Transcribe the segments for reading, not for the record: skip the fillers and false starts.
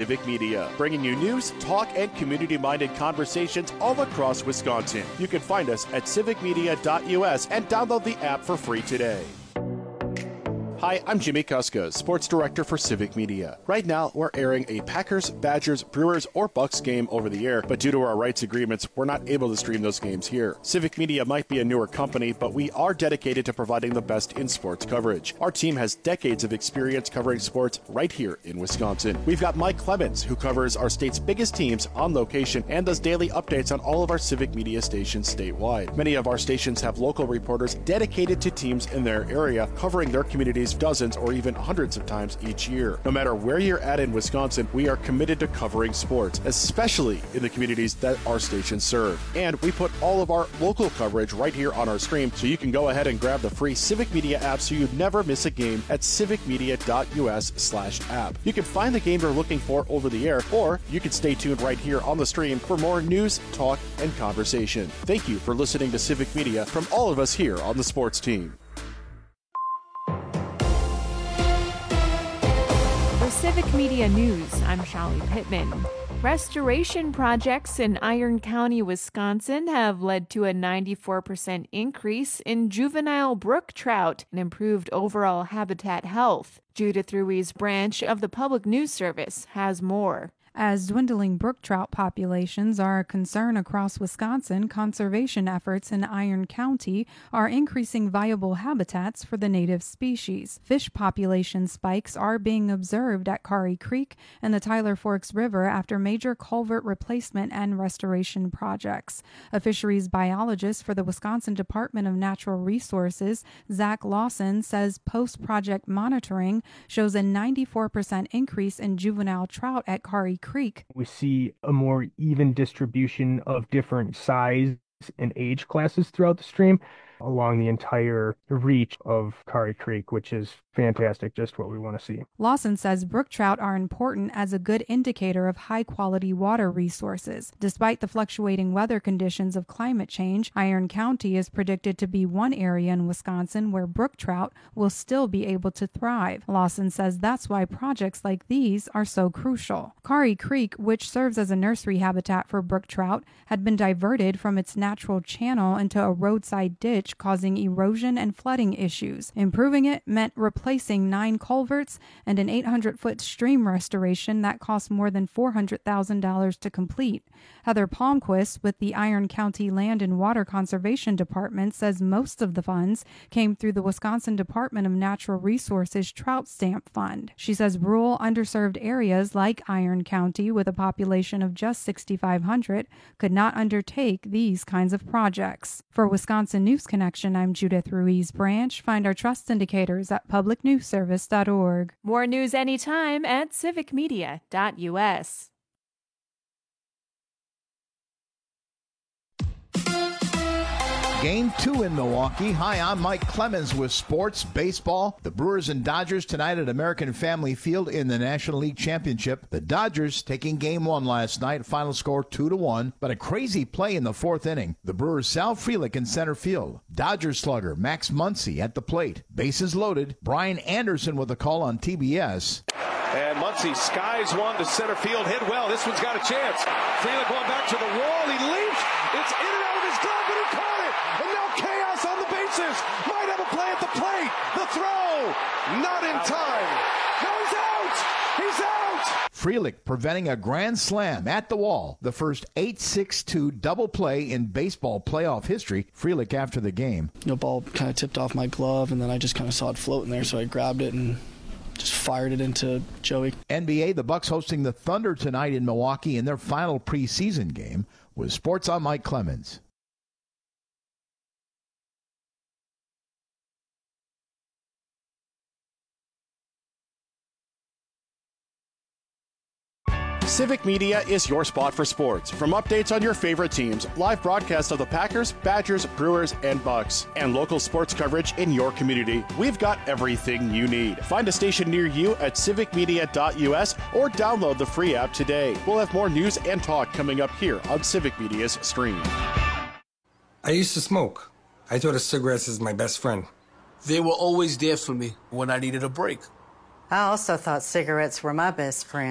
Civic Media, bringing you news, talk, and community-minded conversations all across Wisconsin. You can find us at civicmedia.us and download the app for free today. Hi, I'm Jimmy Kuska, Sports Director for Civic Media. Right now, we're airing a Packers, Badgers, Brewers, or Bucks game over the air, but due to our rights agreements, we're not able to stream those games here. Civic Media might be a newer company, but we are dedicated to providing the best in sports coverage. Our team has decades of experience covering sports right here in Wisconsin. We've got Mike Clemens, who covers our state's biggest teams on location and does daily updates on all of our Civic Media stations statewide. Many of our stations have local reporters dedicated to teams in their area, covering their communities dozens or even hundreds of times each year. No matter where you're at in Wisconsin, we are committed to covering sports, especially in the communities that our stations serve. And we put all of our local coverage right here on our stream, so you can go ahead and grab the free Civic Media app so you never miss a game at civicmedia.us/app. You can find the game you're looking for over the air, or you can stay tuned right here on the stream for more news, talk, and conversation. Thank you for listening to Civic Media from all of us here on the sports team. Civic Media News, I'm Shelly Pittman. Restoration projects in Iron County, Wisconsin have led to a 94% increase in juvenile brook trout and improved overall habitat health. Judith Ruiz Branch of the Public News Service has more. As dwindling brook trout populations are a concern across Wisconsin, conservation efforts in Iron County are increasing viable habitats for the native species. Fish population spikes are being observed at Kari Creek and the Tyler Forks River after major culvert replacement and restoration projects. A fisheries biologist for the Wisconsin Department of Natural Resources, Zach Lawson, says post-project monitoring shows a 94% increase in juvenile trout at Kari Creek. We see a more even distribution of different size and age classes throughout the stream along the entire reach of Kari Creek, which is fantastic, just what we want to see. Lawson says brook trout are important as a good indicator of high-quality water resources. Despite the fluctuating weather conditions of climate change, Iron County is predicted to be one area in Wisconsin where brook trout will still be able to thrive. Lawson says that's why projects like these are so crucial. Kari Creek, which serves as a nursery habitat for brook trout, had been diverted from its natural channel into a roadside ditch, causing erosion and flooding issues. Improving it meant replacing 9 culverts and an 800-foot stream restoration that cost more than $400,000 to complete. Heather Palmquist with the Iron County Land and Water Conservation Department says most of the funds came through the Wisconsin Department of Natural Resources Trout Stamp Fund. She says rural underserved areas like Iron County, with a population of just 6,500, could not undertake these kinds of projects. For Wisconsin News Connection, I'm Judith Ruiz Branch. Find our trust indicators at publicnewsservice.org. More news anytime at civicmedia.us. Game 2 in Milwaukee. Hi, I'm Mike Clemens with sports, baseball. The Brewers and Dodgers tonight at American Family Field in the National League Championship. The Dodgers taking Game 1 last night. Final score 2-1, but a crazy play in the 4th inning. The Brewers' Sal Frelick in center field. Dodgers slugger Max Muncy at the plate. Bases loaded. Brian Anderson with a call on TBS. And Muncy skies one to center field. Hit well. This one's got a chance. Frelick going back to the wall. He leaps. It's in and out of his glove, but he caught it. And now chaos on the bases. Might have a play at the plate. The throw. Not in time. No, he's out. He's out. Frelick preventing a grand slam at the wall. The first 8-6-2 double play in baseball playoff history. Frelick after the game. The ball kind of tipped off my glove, and then I just kind of saw it floating there, so I grabbed it and just fired it into Joey. NBA, the Bucks hosting the Thunder tonight in Milwaukee in their final preseason game. With Sports, I'm Mike Clemens. Civic Media is your spot for sports. From updates on your favorite teams, live broadcasts of the Packers, Badgers, Brewers, and Bucks, and local sports coverage in your community, we've got everything you need. Find a station near you at civicmedia.us or download the free app today. We'll have more news and talk coming up here on Civic Media's stream. I used to smoke. I thought of cigarettes as my best friend. They were always there for me when I needed a break. I also thought cigarettes were my best friend.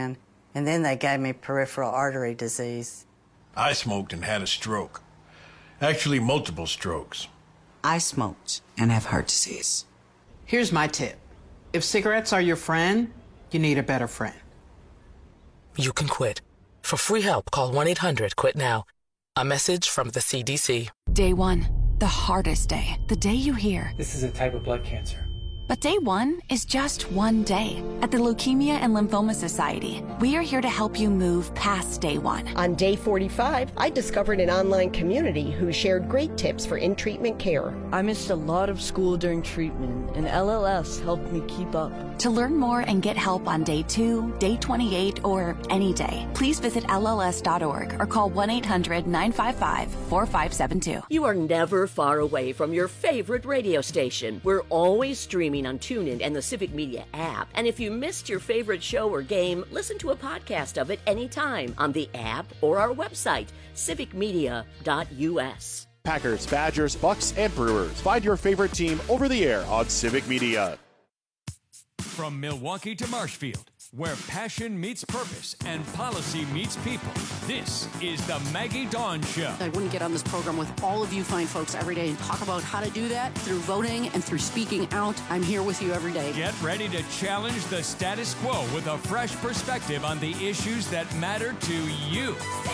And then they gave me peripheral artery disease. I smoked and had a stroke. Actually, multiple strokes. I smoked and have heart disease. Here's my tip. If cigarettes are your friend, you need a better friend. You can quit. For free help, call 1-800-QUIT-NOW. A message from the CDC. Day one, the hardest day. The day you hear, this is a type of blood cancer. But day one is just one day. At the Leukemia and Lymphoma Society, we are here to help you move past day one. On day 45, I discovered an online community who shared great tips for in-treatment care. I missed a lot of school during treatment, and LLS helped me keep up. To learn more and get help on day 2, day 28, or any day, please visit LLS.org or call 1-800-955-4572. You are never far away from your favorite radio station. We're always streaming on TuneIn and the Civic Media app. And if you missed your favorite show or game, listen to a podcast of it anytime on the app or our website, civicmedia.us. Packers, Badgers, Bucks, and Brewers. Find your favorite team over the air on Civic Media. From Milwaukee to Marshfield, where passion meets purpose and policy meets people, this is the Maggie Dawn Show. I wouldn't get on this program with all of you fine folks every day and talk about how to do that through voting and through speaking out. I'm here with you every day. Get ready to challenge the status quo with a fresh perspective on the issues that matter to you.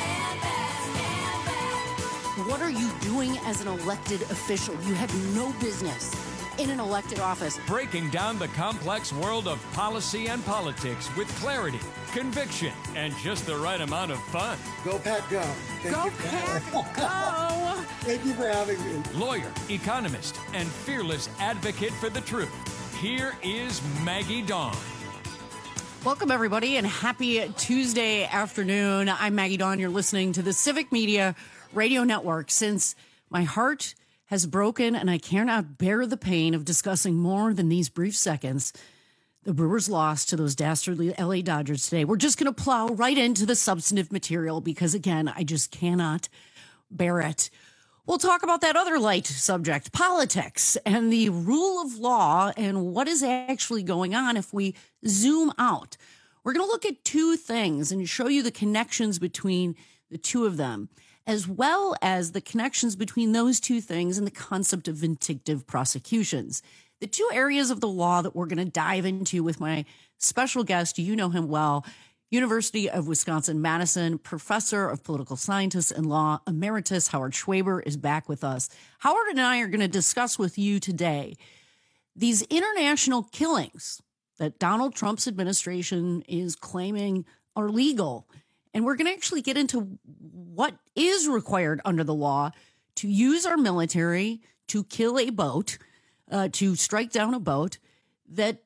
What are you doing as an elected official? You have no business in an elected office. Breaking down the complex world of policy and politics with clarity, conviction, and just the right amount of fun. Go Pack Go. Go Pack Go. Thank you for having me. Lawyer, economist, and fearless advocate for the truth. Here is Maggie Dawn. Welcome, everybody, and happy Tuesday afternoon. I'm Maggie Dawn. You're listening to the Civic Media Radio Network. Since my heart has broken and I cannot bear the pain of discussing more than these brief seconds, the Brewers lost to those dastardly LA Dodgers today. We're just going to plow right into the substantive material because, again, I just cannot bear it. We'll talk about that other light subject, politics, and the rule of law and what is actually going on if we zoom out. We're going to look at two things and show you the connections between the two of them, as well as the connections between those two things and the concept of vindictive prosecutions. The two areas of the law that we're going to dive into with my special guest, you know him well, University of Wisconsin-Madison, professor of political science and law, emeritus Howard Schwaber is back with us. Howard and I are going to discuss with you today these international killings that Donald Trump's administration is claiming are legal. And we're going to actually get into what is required under the law to use our military to kill a boat, to strike down a boat that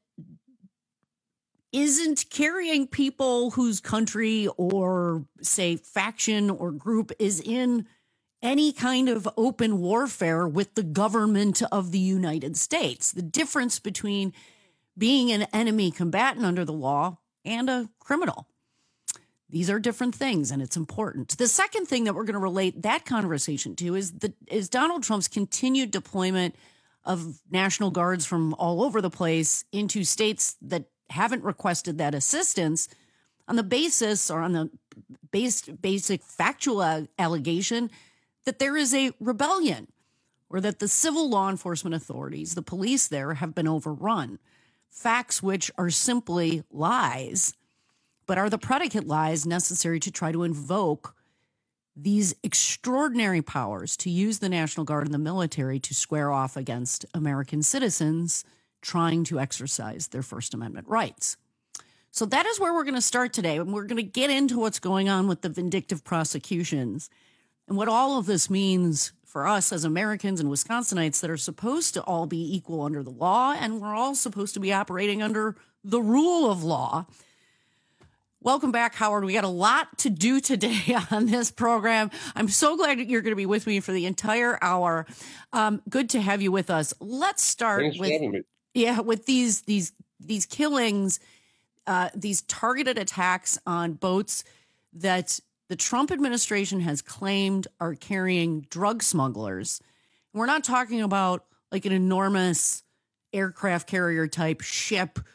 isn't carrying people whose country or, say, faction or group is in any kind of open warfare with the government of the United States. The difference between being an enemy combatant under the law and a criminal. These are different things, and it's important. The second thing that we're going to relate that conversation to is Donald Trump's continued deployment of National Guards from all over the place into states that haven't requested that assistance on the basis or on the basic factual allegation that there is a rebellion or that the civil law enforcement authorities, the police there, have been overrun. Facts which are simply lies, but are the predicate lies necessary to try to invoke these extraordinary powers to use the National Guard and the military to square off against American citizens trying to exercise their First Amendment rights. So that is where we're going to start today, and we're going to get into what's going on with the vindictive prosecutions and what all of this means for us as Americans and Wisconsinites that are supposed to all be equal under the law, and we're all supposed to be operating under the rule of law. Welcome back, Howard. We got a lot to do today on this program. I'm so glad that you're going to be with me for the entire hour. Good to have you with us. Let's start with these killings, these targeted attacks on boats that the Trump administration has claimed are carrying drug smugglers. We're not talking about like an enormous aircraft carrier type ship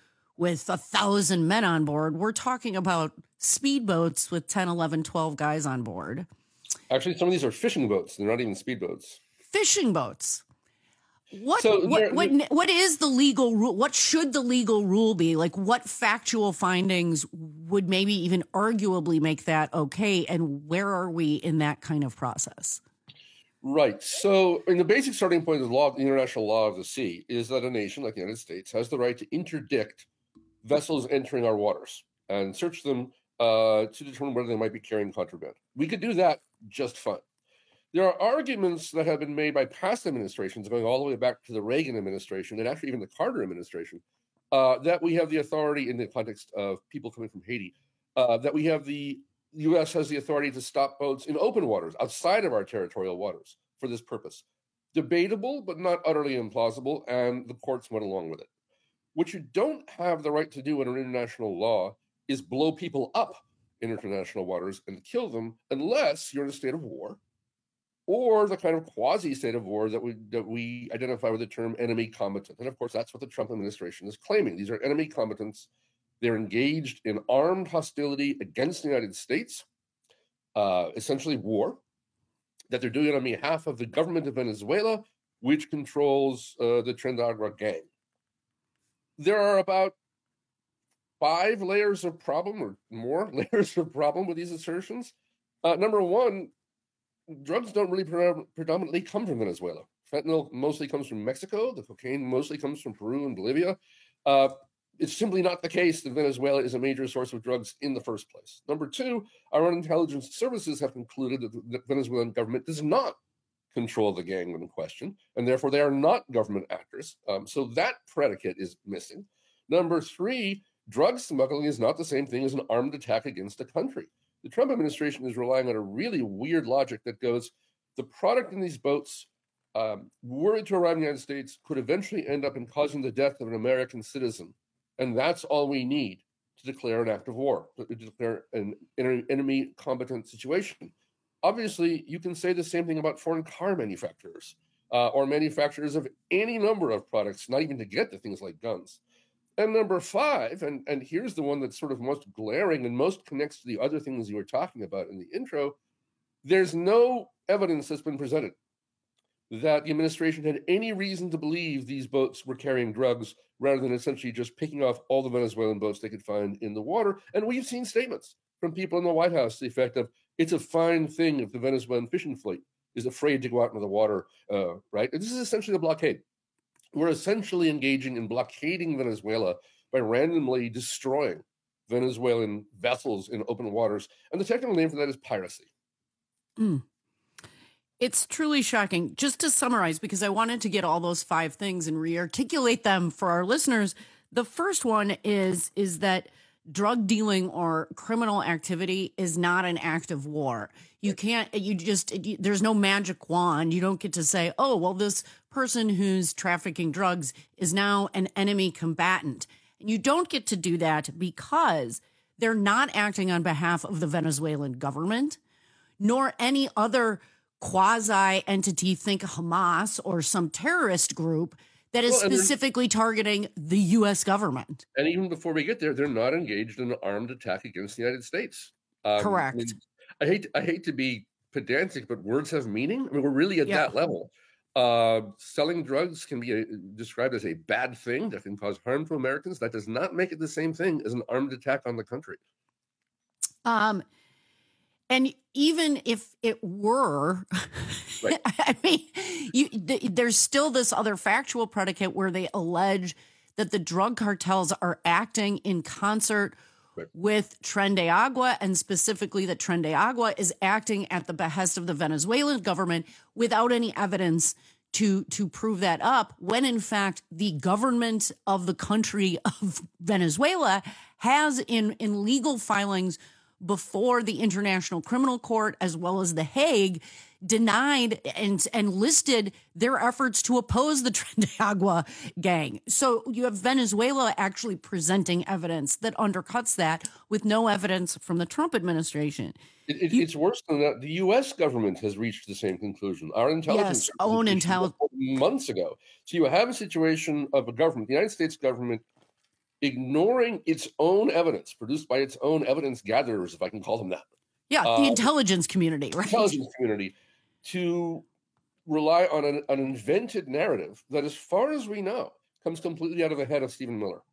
with 1,000 men on board. We're talking about speedboats with 10, 11, 12 guys on board. Actually, some of these are fishing boats. They're not even speedboats. Fishing boats. What So what is the legal rule? What should the legal rule be? Like, what factual findings would maybe even arguably make that okay? And where are we in that kind of process? Right. So, the basic starting point of the international law of the sea is that a nation like the United States has the right to interdict vessels entering our waters and search them to determine whether they might be carrying contraband. We could do that just fine. There are arguments that have been made by past administrations, going all the way back to the Reagan administration and actually even the Carter administration, that we have the authority in the context of people coming from Haiti, that the U.S. has the authority to stop boats in open waters outside of our territorial waters for this purpose. Debatable, but not utterly implausible, and the courts went along with it. What you don't have the right to do under international law is blow people up in international waters and kill them unless you're in a state of war, or the kind of quasi-state of war that we identify with the term enemy combatant. And of course, that's what the Trump administration is claiming. These are enemy combatants. They're engaged in armed hostility against the United States, essentially war, that they're doing it on behalf of the government of Venezuela, which controls the Tren de Agua gang. There are about 5 layers of problem, or more layers of problem with these assertions. Number one, drugs don't really predominantly come from Venezuela. Fentanyl mostly comes from Mexico. The cocaine mostly comes from Peru and Bolivia. It's simply not the case that Venezuela is a major source of drugs in the first place. Number two, our own intelligence services have concluded that the Venezuelan government does not control the gang in question, and therefore they are not government actors. So that predicate is missing. Number three, drug smuggling is not the same thing as an armed attack against a country. The Trump administration is relying on a really weird logic that goes, the product in these boats, were it to arrive in the United States, could eventually end up in causing the death of an American citizen. And that's all we need to declare an act of war, to declare an enemy combatant situation. Obviously, you can say the same thing about foreign car manufacturers or manufacturers of any number of products, not even to get to things like guns. And number five, and here's the one that's sort of most glaring and most connects to the other things you were talking about in the intro, there's no evidence that's been presented that the administration had any reason to believe these boats were carrying drugs rather than essentially just picking off all the Venezuelan boats they could find in the water. And we've seen statements from people in the White House to the effect of, it's a fine thing if the Venezuelan fishing fleet is afraid to go out into the water, right? And this is essentially a blockade. We're essentially engaging in blockading Venezuela by randomly destroying Venezuelan vessels in open waters. And the technical name for that is piracy. It's truly shocking. Just to summarize, because I wanted to get all those 5 things and re-articulate them for our listeners. The first one is that drug dealing or criminal activity is not an act of war. You can't, there's no magic wand. You don't get to say, oh, well, this person who's trafficking drugs is now an enemy combatant. And you don't get to do that because they're not acting on behalf of the Venezuelan government, nor any other quasi-entity, think Hamas or some terrorist group that is specifically targeting the U.S. government. And even before we get there, they're not engaged in an armed attack against the United States. Correct. I hate to be pedantic, but words have meaning. I mean, we're really at that level. Selling drugs can be described as a bad thing that can cause harm to Americans. That does not make it the same thing as an armed attack on the country. And even if it were, right. I mean, there's still this other factual predicate where they allege that the drug cartels are acting in concert with Tren de Agua, and specifically that Tren de Agua is acting at the behest of the Venezuelan government without any evidence to prove that up, when in fact the government of the country of Venezuela has in legal filings before the International Criminal Court, as well as The Hague, denied and listed their efforts to oppose the Tren de Agua gang. So you have Venezuela actually presenting evidence that undercuts that with no evidence from the Trump administration. It's worse than that. The U.S. government has reached the same conclusion. Our intelligence own intelligence months ago. So you have a situation of a government, the United States government, ignoring its own evidence produced by its own evidence gatherers, if I can call them that. Yeah, the intelligence community, right? Intelligence community, to rely on an invented narrative that, as far as we know, comes completely out of the head of Stephen Miller.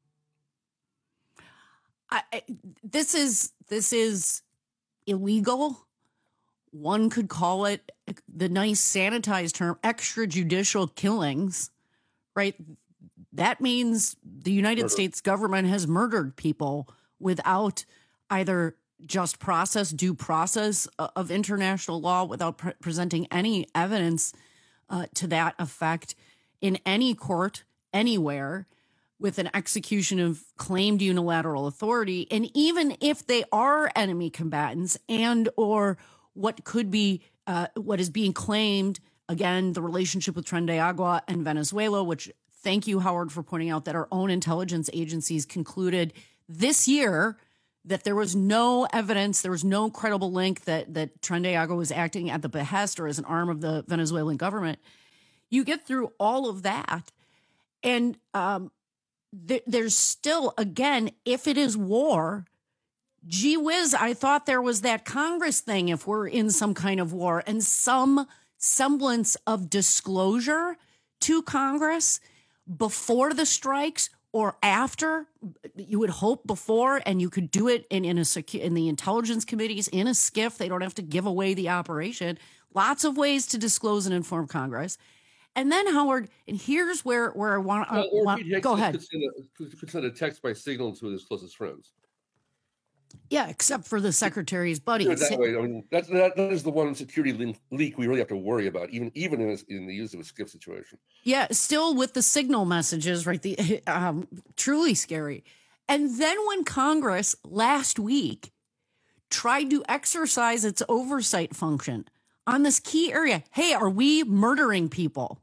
This is illegal. One could call it the nice sanitized term, extrajudicial killings, right? That means the United States government has murdered people without either just process, due process of international law, without presenting any evidence to that effect in any court, anywhere, with an execution of claimed unilateral authority. And even if they are enemy combatants and or what could be what is being claimed, again, the relationship with Tren de Agua and Venezuela, which thank you, Howard, for pointing out that our own intelligence agencies concluded this year that there was no evidence, there was no credible link that Tren de Agua was acting at the behest or as an arm of the Venezuelan government. You get through all of that, and there's still, again, if it is war, gee whiz, I thought there was that Congress thing if we're in some kind of war and some semblance of disclosure to Congress before the strikes or after. You would hope before, and you could do it in the intelligence committees in a skiff. They don't have to give away the operation. Lots of ways to disclose and inform Congress. And then, Howard, and here's where I want to go ahead. Could send a text by Signal to his closest friends. Yeah, except for the secretary's buddies. That way, I mean, that is the one security leak we really have to worry about, even in the use of a skiff situation. Yeah, still with the Signal messages, right? The truly scary. And then when Congress last week tried to exercise its oversight function on this key area, hey, are we murdering people?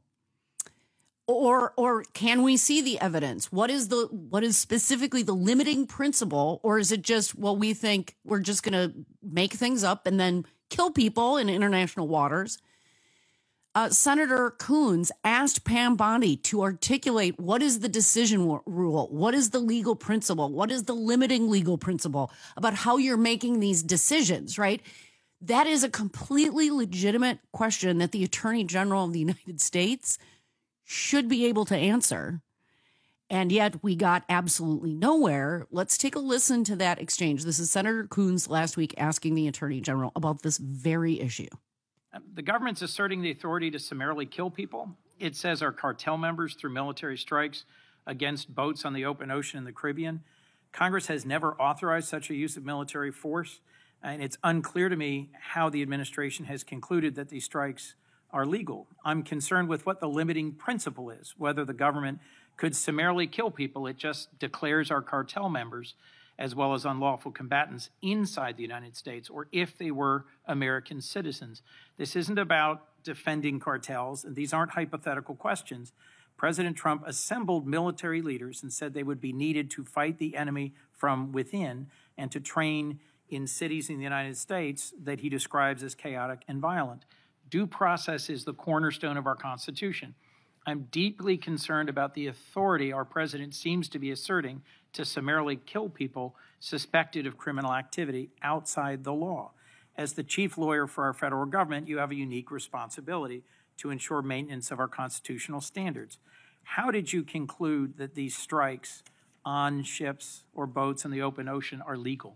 Or can we see the evidence? What is specifically the limiting principle? Or is it just, well, we think we're just going to make things up and then kill people in international waters? Senator Coons asked Pam Bondi to articulate what is the decision rule? What is the legal principle? What is the limiting legal principle about how you're making these decisions, right? That is a completely legitimate question that the Attorney General of the United States should be able to answer. And yet we got absolutely nowhere. Let's take a listen to that exchange. This is Senator Coons last week asking the Attorney General about this very issue. The government's asserting the authority to summarily kill people. It says our cartel members through military strikes against boats on the open ocean in the Caribbean. Congress has never authorized such a use of military force, and it's unclear to me how the administration has concluded that these strikes are legal. I'm concerned with what the limiting principle is, whether the government could summarily kill people. It just declares our cartel members as well as unlawful combatants inside the United States, or if they were American citizens. This isn't about defending cartels, and these aren't hypothetical questions. President Trump assembled military leaders and said they would be needed to fight the enemy from within and to train in cities in the United States that he describes as chaotic and violent. Due process is the cornerstone of our Constitution. I'm deeply concerned about the authority our president seems to be asserting to summarily kill people suspected of criminal activity outside the law. As the chief lawyer for our federal government, you have a unique responsibility to ensure maintenance of our constitutional standards. How did you conclude that these strikes on ships or boats in the open ocean are legal?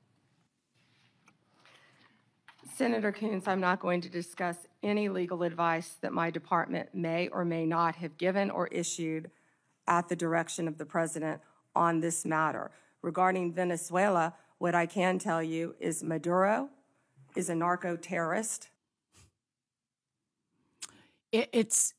Senator Coons, I'm not going to discuss any legal advice that my department may or may not have given or issued at the direction of the president on this matter. Regarding Venezuela, what I can tell you is Maduro is a narco-terrorist. It's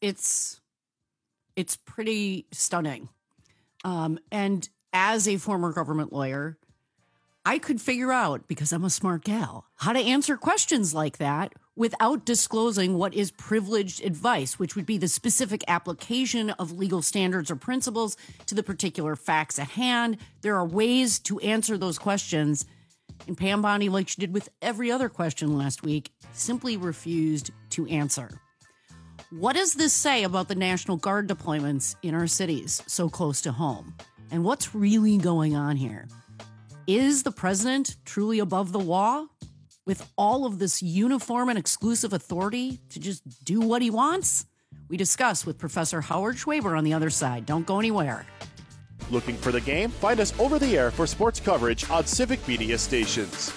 pretty stunning. And as a former government lawyer, I could figure out, because I'm a smart gal, how to answer questions like that without disclosing what is privileged advice, which would be the specific application of legal standards or principles to the particular facts at hand. There are ways to answer those questions. And Pam Bondi, like she did with every other question last week, simply refused to answer. What does this say about the National Guard deployments in our cities so close to home? And what's really going on here? Is the president truly above the law with all of this uniform and exclusive authority to just do what he wants? We discuss with Professor Howard Schwaber on the other side. Don't go anywhere. Looking for the game? Find us over the air for sports coverage on Civic Media stations.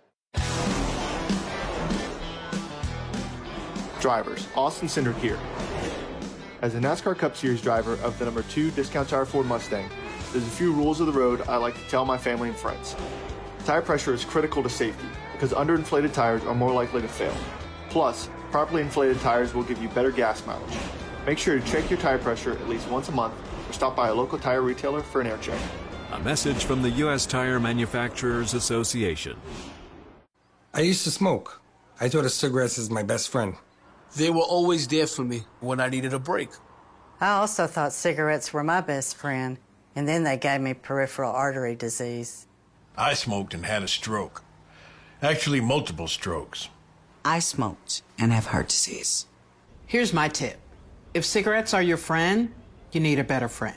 Drivers, Austin Cindric here. As a NASCAR Cup Series driver of the number 2 Discount Tire Ford Mustang, there's a few rules of the road I like to tell my family and friends. Tire pressure is critical to safety because underinflated tires are more likely to fail. Plus, properly inflated tires will give you better gas mileage. Make sure to check your tire pressure at least once a month or stop by a local tire retailer for an air check. A message from the U.S. Tire Manufacturers Association. I used to smoke. I thought of cigarettes as my best friend. They were always there for me when I needed a break. I also thought cigarettes were my best friend, and then they gave me peripheral artery disease. I smoked and had a stroke. Actually, multiple strokes. I smoked and have heart disease. Here's my tip. If cigarettes are your friend, you need a better friend.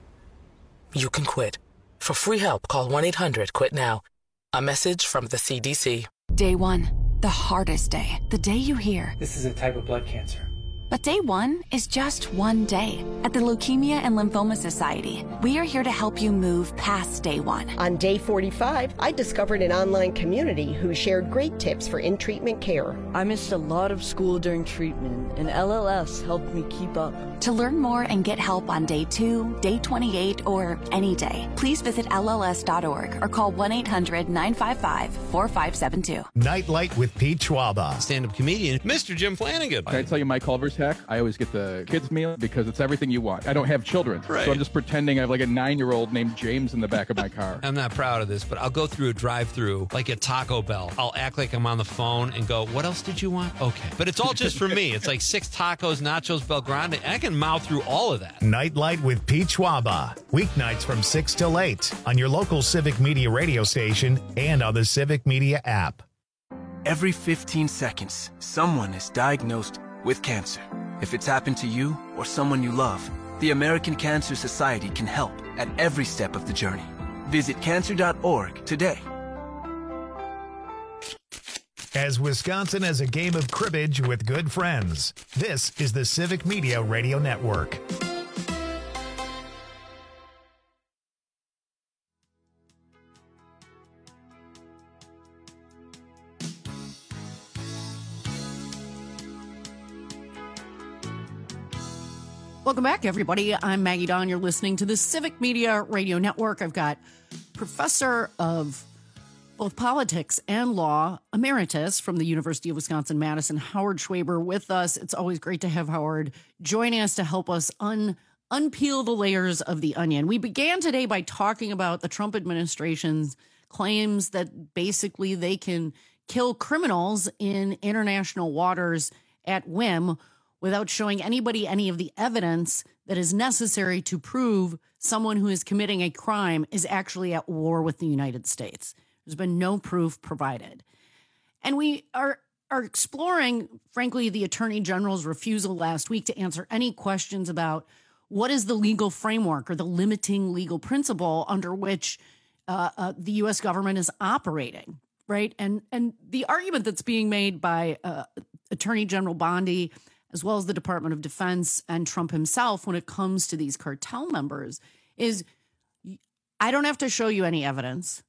You can quit. For free help, call 1-800-QUIT-NOW. A message from the CDC. Day 1, the hardest day. The day you hear, this is a type of blood cancer. But day 1 is just one day. At the Leukemia and Lymphoma Society, we are here to help you move past day 1. On day 45, I discovered an online community who shared great tips for in-treatment care. I missed a lot of school during treatment, and LLS helped me keep up. To learn more and get help on day 2, day 28, or any day, please visit LLS.org or call 1-800-955-4572. Nightlight with Pete Schwaba. Stand-up comedian, Mr. Jim Flanagan. Can I tell you my Culver's hack? I always get the kids meal because it's everything you want. I don't have children, right. So I'm just pretending I have like a 9-year-old named James in the back of my car. I'm not proud of this, but I'll go through a drive-thru like at Taco Bell. I'll act like I'm on the phone and go, what else did you want? Okay. But it's all just for me. It's like 6 tacos, nachos, Bel Grande. I can mouth through all of that. Nightlight with Pete Schwaba. Weeknights from 6 till 8 on your local Civic Media radio station and on the Civic Media app. Every 15 seconds, someone is diagnosed with cancer. If it's happened to you or someone you love, the American Cancer Society can help at every step of the journey. Visit cancer.org today. As Wisconsin has a game of cribbage with good friends, this is the Civic Media Radio Network. Welcome back, everybody. I'm Maggie Dawn. You're listening to the Civic Media Radio Network. I've got Professor of both politics and law emeritus from the University of Wisconsin-Madison, Howard Schwaber, with us. It's always great to have Howard joining us to help us unpeel the layers of the onion. We began today by talking about the Trump administration's claims that basically they can kill criminals in international waters at whim without showing anybody any of the evidence that is necessary to prove someone who is committing a crime is actually at war with the United States. There's been no proof provided. And we are exploring, frankly, the Attorney General's refusal last week to answer any questions about what is the legal framework or the limiting legal principle under which the U.S. government is operating, right? And the argument that's being made by Attorney General Bondi, as well as the Department of Defense and Trump himself when it comes to these cartel members, is I don't have to show you any evidence.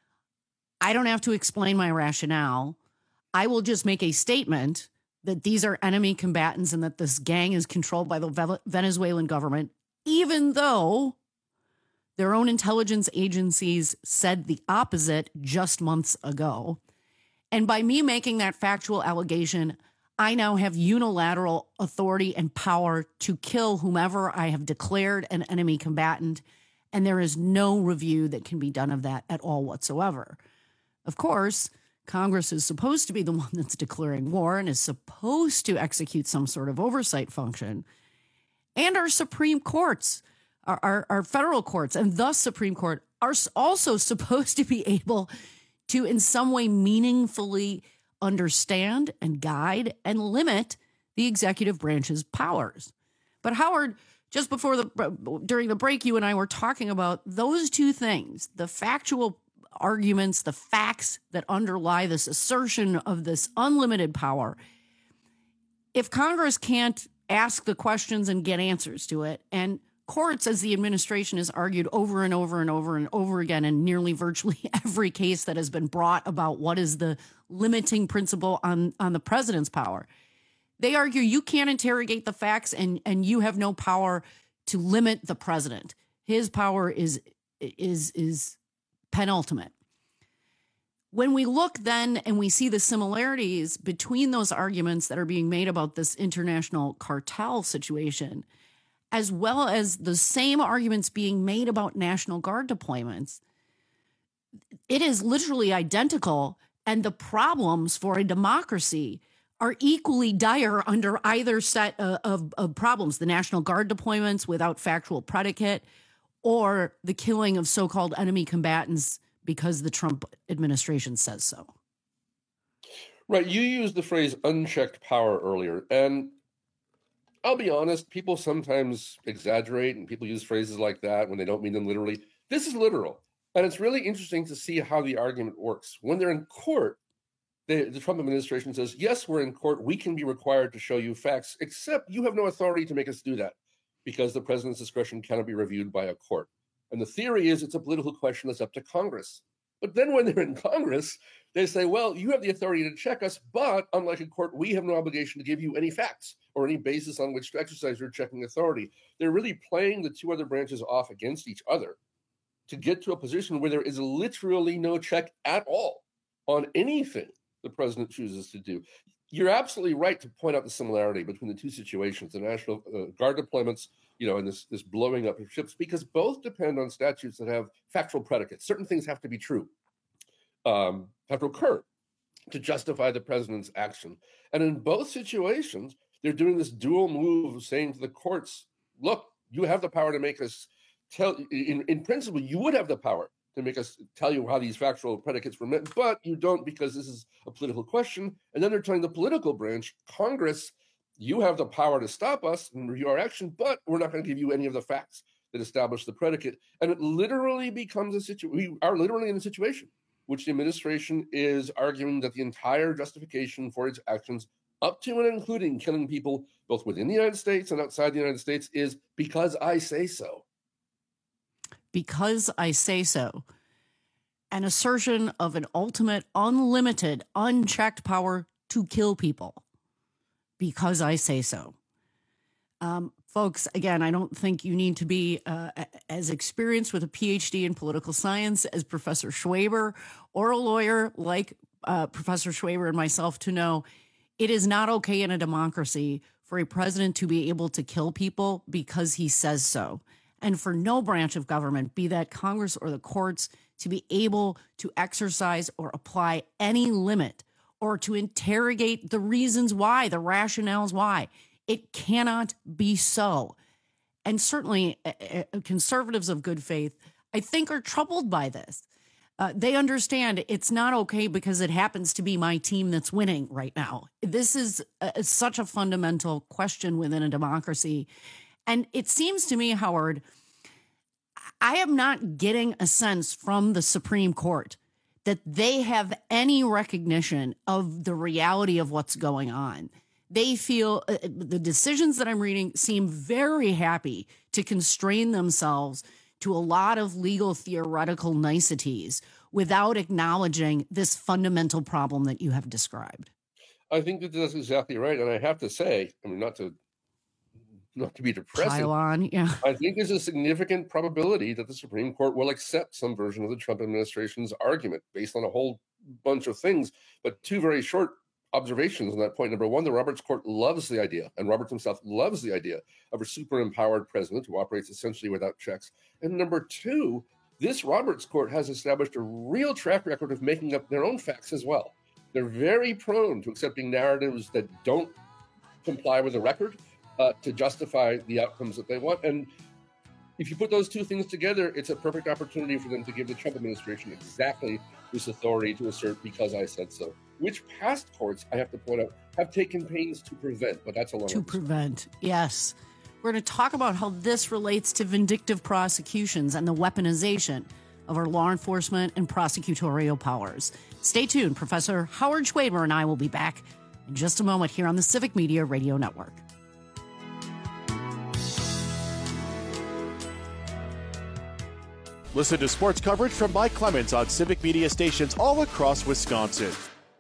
I don't have to explain my rationale. I will just make a statement that these are enemy combatants and that this gang is controlled by the Venezuelan government, even though their own intelligence agencies said the opposite just months ago. And by me making that factual allegation, I now have unilateral authority and power to kill whomever I have declared an enemy combatant, and there is no review that can be done of that at all whatsoever. Of course, Congress is supposed to be the one that's declaring war and is supposed to execute some sort of oversight function. And our Supreme Courts, our federal courts, and thus Supreme Court are also supposed to be able to in some way meaningfully understand and guide and limit the executive branch's powers. But Howard, just during the break, you and I were talking about those two things, the factual arguments, the facts that underlie this assertion of this unlimited power. If Congress can't ask the questions and get answers to it, and courts, as the administration has argued over and over and over and over again in nearly virtually every case that has been brought about what is the limiting principle on the president's power, they argue you can't interrogate the facts and you have no power to limit the president. His power is penultimate. When we look then and we see the similarities between those arguments that are being made about this international cartel situation, as well as the same arguments being made about National Guard deployments, it is literally identical, and the problems for a democracy are equally dire under either set of problems, the National Guard deployments without factual predicate, or the killing of so-called enemy combatants because the Trump administration says so. Right. You used the phrase unchecked power earlier, and I'll be honest, people sometimes exaggerate and people use phrases like that when they don't mean them literally. This is literal. And it's really interesting to see how the argument works. When they're in court, the Trump administration says, yes, we're in court. We can be required to show you facts, except you have no authority to make us do that because the president's discretion cannot be reviewed by a court. And the theory is it's a political question that's up to Congress. But then when they're in Congress, they say, well, you have the authority to check us, but unlike a court, we have no obligation to give you any facts or any basis on which to exercise your checking authority. They're really playing the two other branches off against each other to get to a position where there is literally no check at all on anything the president chooses to do. You're absolutely right to point out the similarity between the two situations, the National Guard deployments, and this blowing up of ships, because both depend on statutes that have factual predicates. Certain things have to be true, have to occur to justify the president's action. And in both situations, they're doing this dual move of saying to the courts, look, you have the power to make us tell, in principle, you would have the power to make us tell you how these factual predicates were meant, but you don't because this is a political question. And then they're telling the political branch, Congress, you have the power to stop us and review our action, but we're not going to give you any of the facts that establish the predicate. And it literally becomes a situation, we are literally in a situation which the administration is arguing that the entire justification for its actions, up to and including killing people both within the United States and outside the United States, is because I say so. Because I say so. An assertion of an ultimate, unlimited, unchecked power to kill people. Because I say so. Folks, again, I don't think you need to be as experienced with a PhD in political science as Professor Schwaber or a lawyer like Professor Schwaber and myself to know it is not okay in a democracy for a president to be able to kill people because he says so. And for no branch of government, be that Congress or the courts, to be able to exercise or apply any limit or to interrogate the reasons why, the rationales why. It cannot be so. And certainly conservatives of good faith, I think, are troubled by this. They understand it's not okay because it happens to be my team that's winning right now. This is such a fundamental question within a democracy. And it seems to me, Howard, I am not getting a sense from the Supreme Court that they have any recognition of the reality of what's going on. They feel the decisions that I'm reading seem very happy to constrain themselves to a lot of legal theoretical niceties without acknowledging this fundamental problem that you have described. I think that that's exactly right. And I have to say, I mean, not to be depressing, pile on, yeah. I think there's a significant probability that the Supreme Court will accept some version of the Trump administration's argument based on a whole bunch of things. But two very short observations on that point. Number one, the Roberts Court loves the idea, and Roberts himself loves the idea, of a super empowered president who operates essentially without checks. And number two, this Roberts Court has established a real track record of making up their own facts as well. They're very prone to accepting narratives that don't comply with the record to justify the outcomes that they want. And if you put those two things together, it's a perfect opportunity for them to give the Trump administration exactly this authority to assert because I said so, which past courts, I have to point out, have taken pains to prevent, but that's a long to prevent, yes. We're going to talk about how this relates to vindictive prosecutions and the weaponization of our law enforcement and prosecutorial powers. Stay tuned. Professor Howard Schwaber and I will be back in just a moment here on the Civic Media Radio Network. Listen to sports coverage from Mike Clemens on Civic Media stations all across Wisconsin.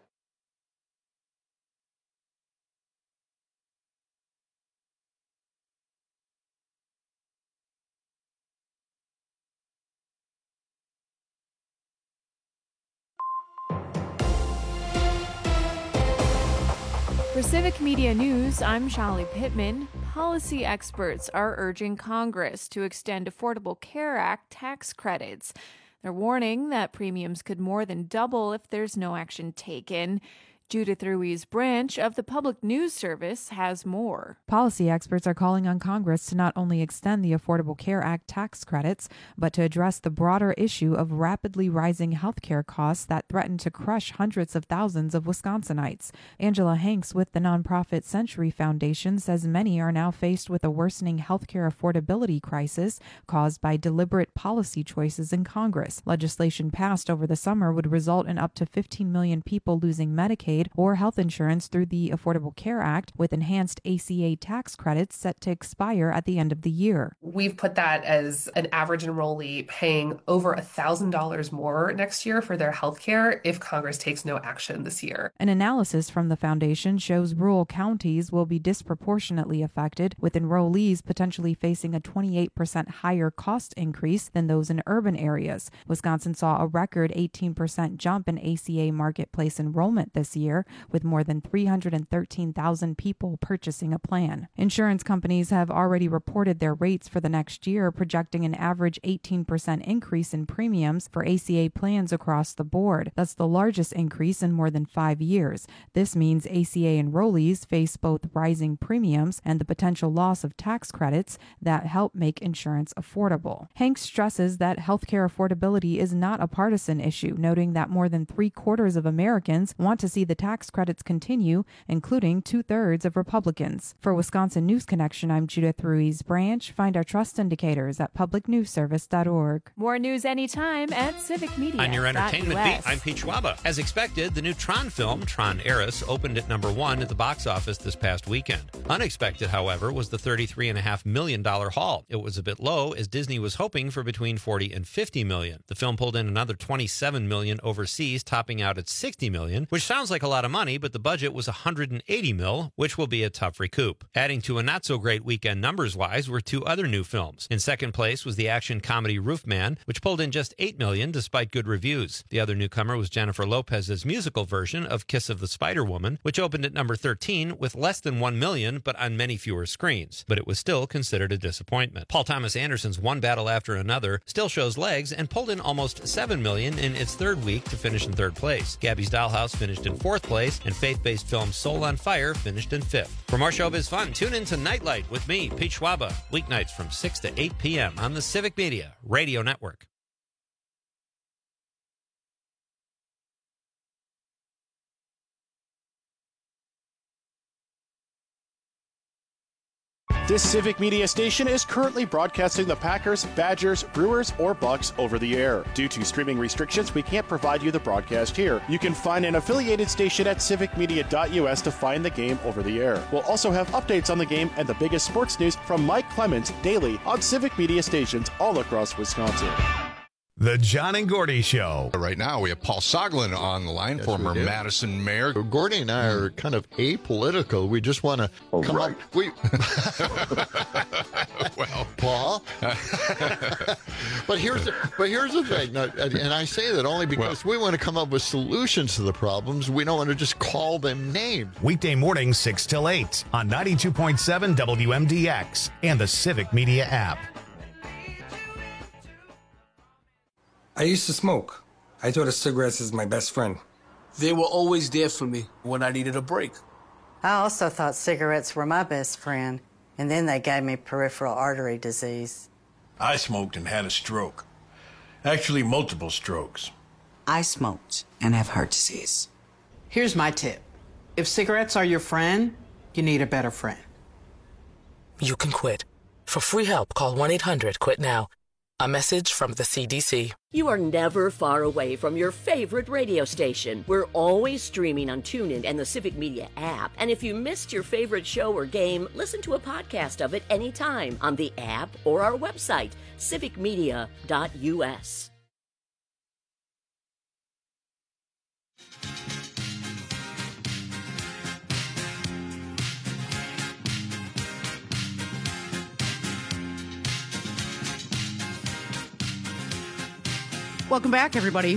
For Civic Media News, I'm Shallie Pittman. Policy experts are urging Congress to extend Affordable Care Act tax credits. They're warning that premiums could more than double if there's no action taken. Judith Ruiz Branch of the Public News Service has more. Policy experts are calling on Congress to not only extend the Affordable Care Act tax credits, but to address the broader issue of rapidly rising health care costs that threaten to crush hundreds of thousands of Wisconsinites. Angela Hanks with the nonprofit Century Foundation says many are now faced with a worsening health care affordability crisis caused by deliberate policy choices in Congress. Legislation passed over the summer would result in up to 15 million people losing Medicaid or health insurance through the Affordable Care Act, with enhanced ACA tax credits set to expire at the end of the year. We've put that as an average enrollee paying over $1,000 more next year for their health care if Congress takes no action this year. An analysis from the foundation shows rural counties will be disproportionately affected, with enrollees potentially facing a 28% higher cost increase than those in urban areas. Wisconsin saw a record 18% jump in ACA marketplace enrollment this year, with more than 313,000 people purchasing a plan. Insurance companies have already reported their rates for the next year, projecting an average 18% increase in premiums for ACA plans across the board. That's the largest increase in more than 5 years. This means ACA enrollees face both rising premiums and the potential loss of tax credits that help make insurance affordable. Hanks stresses that healthcare affordability is not a partisan issue, noting that more than 3/4 of Americans want to see the tax credits continue, including 2/3 of Republicans. For Wisconsin News Connection, I'm Judith Ruiz Branch. Find our trust indicators at publicnewsservice.org. More news anytime at Civic Media. On your entertainment beat, I'm Pete Schwaba. As expected, the new Tron film, Tron Ares, opened at #1 at the box office this past weekend. Unexpected, however, was the $33.5 million haul. It was a bit low, as Disney was hoping for between $40 and $50 million. The film pulled in another $27 million overseas, topping out at $60 million, which sounds like a lot of money, but the budget was $180 million, which will be a tough recoup. Adding to a not-so-great weekend numbers-wise were 2 other new films. In second place was the action comedy Roofman, which pulled in just $8 million despite good reviews. The other newcomer was Jennifer Lopez's musical version of Kiss of the Spider-Woman, which opened at number 13 with less than $1 million, but on many fewer screens. But it was still considered a disappointment. Paul Thomas Anderson's One Battle After Another still shows legs and pulled in almost $7 million in its third week to finish in third place. Gabby's Dollhouse finished in fourth place, and faith-based film Soul on Fire finished in 5th. For more showbiz fun, tune in to Nightlight with me, Pete Schwaba, weeknights from 6 to 8 p.m. on the Civic Media Radio Network. This Civic Media station is currently broadcasting the Packers, Badgers, Brewers, or Bucks over the air. Due to streaming restrictions, we can't provide you the broadcast here. You can find an affiliated station at civicmedia.us to find the game over the air. We'll also have updates on the game and the biggest sports news from Mike Clemens daily on Civic Media stations all across Wisconsin. The John and Gordy Show. Right now, we have Paul Soglin on the line, former Madison mayor. Gordy and I are kind of apolitical. We just want to come up. Well, Paul. but here's the thing, and I say that only because we want to come up with solutions to the problems. We don't want to just call them names. Weekday mornings 6 till 8 on 92.7 WMDX and the Civic Media app. I used to smoke. I thought of cigarettes as my best friend. They were always there for me when I needed a break. I also thought cigarettes were my best friend, and then they gave me peripheral artery disease. I smoked and had a stroke. Actually, multiple strokes. I smoked and have heart disease. Here's my tip. If cigarettes are your friend, you need a better friend. You can quit. For free help, call 1-800-QUIT-NOW. A message from the CDC. You are never far away from your favorite radio station. We're always streaming on TuneIn and the Civic Media app. And if you missed your favorite show or game, listen to a podcast of it anytime on the app or our website, civicmedia.us. Welcome back, everybody.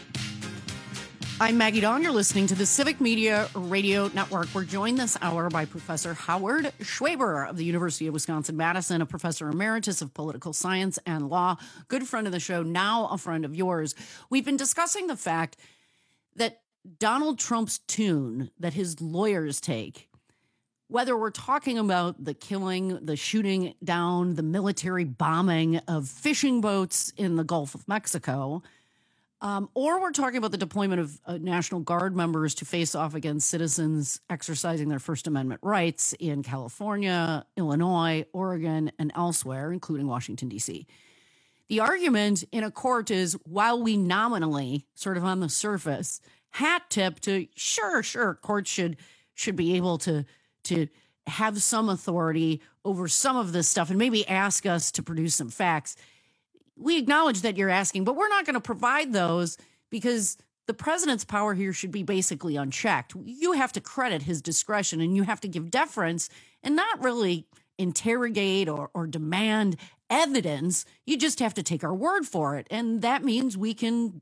I'm Maggie Dawn. You're listening to the Civic Media Radio Network. We're joined this hour by Professor Howard Schweber of the University of Wisconsin-Madison, a professor emeritus of political science and law, good friend of the show, now a friend of yours. We've been discussing the fact that Donald Trump's tune that his lawyers take, whether we're talking about the killing, the shooting down, the military bombing of fishing boats in the Gulf of Mexico, or we're talking about the deployment of National Guard members to face off against citizens exercising their First Amendment rights in California, Illinois, Oregon, and elsewhere, including Washington, D.C. The argument in a court is, while we nominally, sort of on the surface, hat tip to, sure, courts should be able to have some authority over some of this stuff and maybe ask us to produce some facts. We acknowledge that you're asking, but we're not going to provide those because the president's power here should be basically unchecked. You have to credit his discretion and you have to give deference and not really interrogate or demand evidence. You just have to take our word for it. And that means we can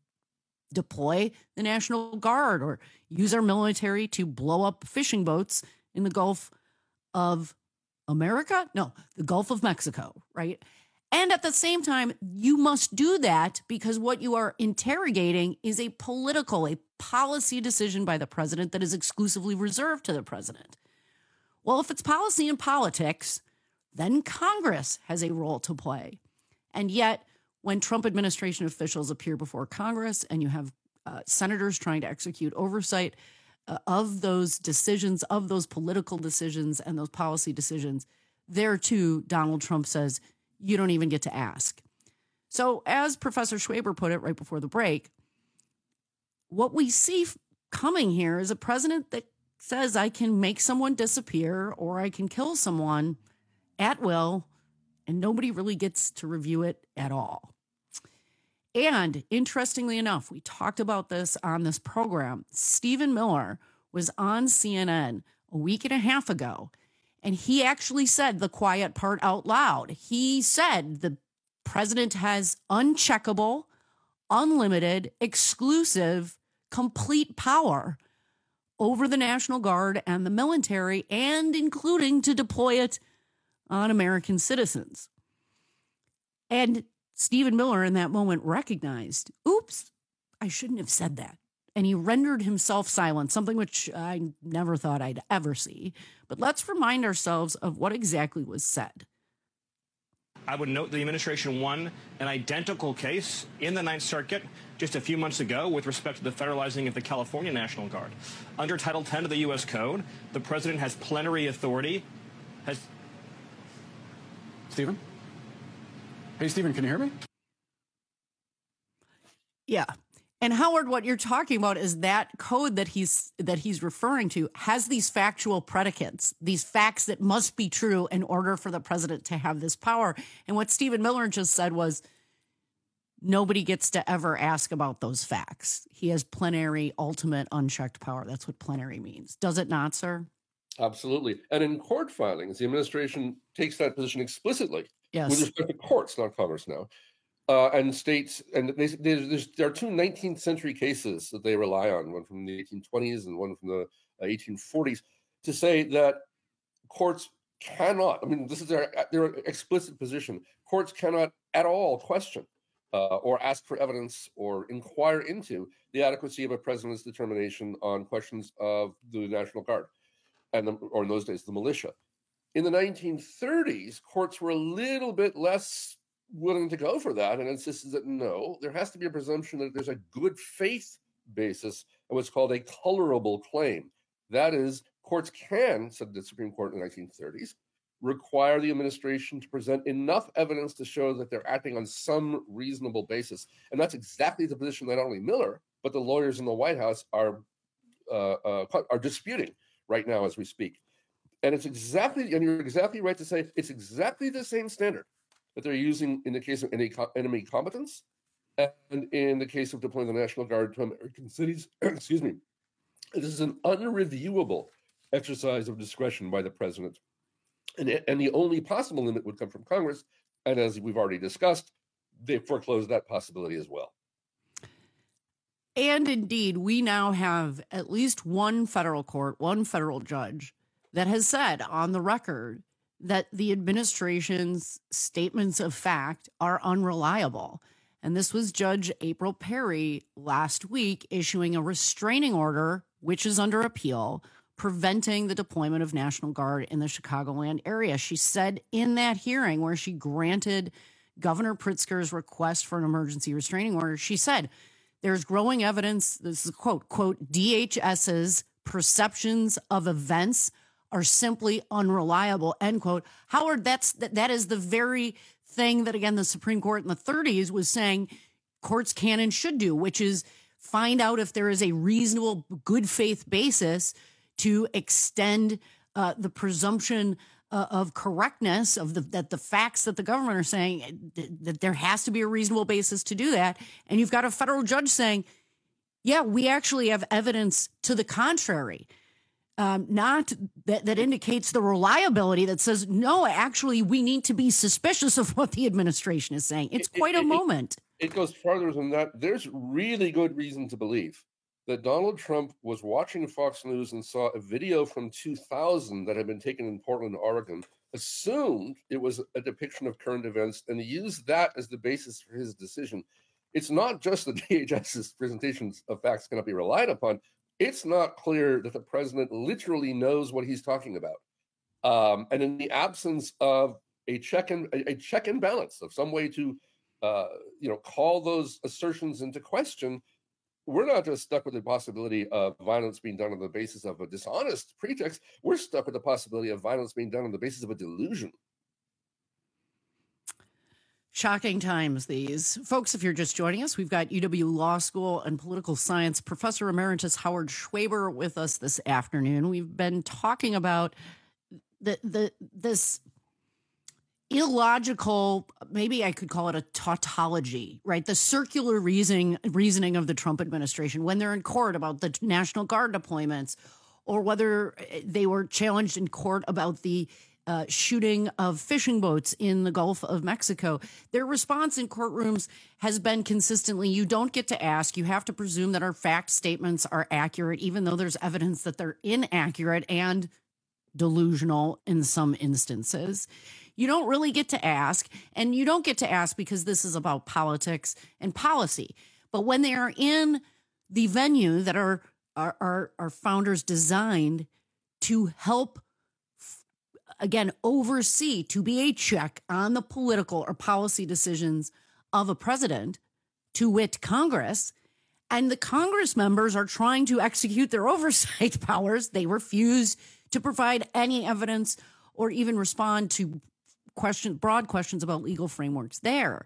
deploy the National Guard or use our military to blow up fishing boats in the Gulf of America? No, the Gulf of Mexico, right? And at the same time, you must do that because what you are interrogating is a policy decision by the president that is exclusively reserved to the president. Well, if it's policy and politics, then Congress has a role to play. And yet, when Trump administration officials appear before Congress and you have senators trying to execute oversight of those decisions, of those political decisions and those policy decisions, there too, Donald Trump says, you don't even get to ask. So as Professor Schweber put it right before the break, what we see coming here is a president that says I can make someone disappear or I can kill someone at will, and nobody really gets to review it at all. And interestingly enough, we talked about this on this program. Stephen Miller was on CNN a week and a half ago, and he actually said the quiet part out loud. He said the president has uncheckable, unlimited, exclusive, complete power over the National Guard and the military, and including to deploy it on American citizens. And Stephen Miller in that moment recognized, oops, I shouldn't have said that. And he rendered himself silent, something which I never thought I'd ever see. But let's remind ourselves of what exactly was said. I would note the administration won an identical case in the Ninth Circuit just a few months ago with respect to the federalizing of the California National Guard. Under Title 10 of the U.S. Code, the president has plenary authority. Stephen? Hey, Stephen, can you hear me? Yeah. And Howard, what you're talking about is that code that he's referring to has these factual predicates, these facts that must be true in order for the president to have this power. And what Stephen Miller just said was nobody gets to ever ask about those facts. He has plenary, ultimate, unchecked power. That's what plenary means. Does it not, sir? Absolutely. And in court filings, the administration takes that position explicitly. Yes. With respect to courts, not Congress now. And states, and there are two 19th century cases that they rely on, one from the 1820s and one from the 1840s, to say that courts cannot, I mean, this is their explicit position, courts cannot at all question or ask for evidence or inquire into the adequacy of a president's determination on questions of the National Guard, or in those days, the militia. In the 1930s, courts were a little bit less willing to go for that and insisted that no, there has to be a presumption that there's a good faith basis of what's called a colorable claim. That is, courts can, said the Supreme Court in the 1930s, require the administration to present enough evidence to show that they're acting on some reasonable basis. And that's exactly the position that not only Miller, but the lawyers in the White House are disputing right now as we speak. And you're exactly right to say it's exactly the same standard that they're using in the case of enemy competence and in the case of deploying the National Guard to American cities. Excuse me. This is an unreviewable exercise of discretion by the president. And the only possible limit would come from Congress. And as we've already discussed, they foreclosed that possibility as well. And indeed, we now have at least one federal court, one federal judge that has said on the record that the administration's statements of fact are unreliable. And this was Judge April Perry last week issuing a restraining order, which is under appeal, preventing the deployment of National Guard in the Chicagoland area. She said in that hearing where she granted Governor Pritzker's request for an emergency restraining order, she said, there's growing evidence, this is a quote, DHS's perceptions of events are simply unreliable, end quote. Howard, that is the very thing that, again, the Supreme Court in the 30s was saying courts can and should do, which is find out if there is a reasonable good faith basis to extend the presumption of correctness that the facts that the government are saying, that there has to be a reasonable basis to do that. And you've got a federal judge saying, yeah, we actually have evidence to the contrary. Not that indicates the reliability that says, no, actually, we need to be suspicious of what the administration is saying. It's quite a moment. It goes farther than that. There's really good reason to believe that Donald Trump was watching Fox News and saw a video from 2000 that had been taken in Portland, Oregon, assumed it was a depiction of current events, and used that as the basis for his decision. It's not just the DHS's presentations of facts cannot be relied upon. It's not clear that the president literally knows what he's talking about. And in the absence of a check and balance, of some way to call those assertions into question, we're not just stuck with the possibility of violence being done on the basis of a dishonest pretext. We're stuck with the possibility of violence being done on the basis of a delusion. Shocking times these. Folks, if you're just joining us, we've got UW Law School and Political Science Professor Emeritus Howard Schwaber with us this afternoon. We've been talking about this illogical, maybe I could call it a tautology, right? The circular reasoning of the Trump administration when they're in court about the National Guard deployments, or whether they were challenged in court about the shooting of fishing boats in the Gulf of Mexico. Their response in courtrooms has been consistently, you don't get to ask, you have to presume that our fact statements are accurate, even though there's evidence that they're inaccurate and delusional in some instances. You don't really get to ask, and you don't get to ask because this is about politics and policy. But when they are in the venue that our founders designed to help, again, oversee, to be a check on the political or policy decisions of a president, to wit, Congress, and the Congress members are trying to execute their oversight powers, they refuse to provide any evidence or even respond to broad questions about legal frameworks there.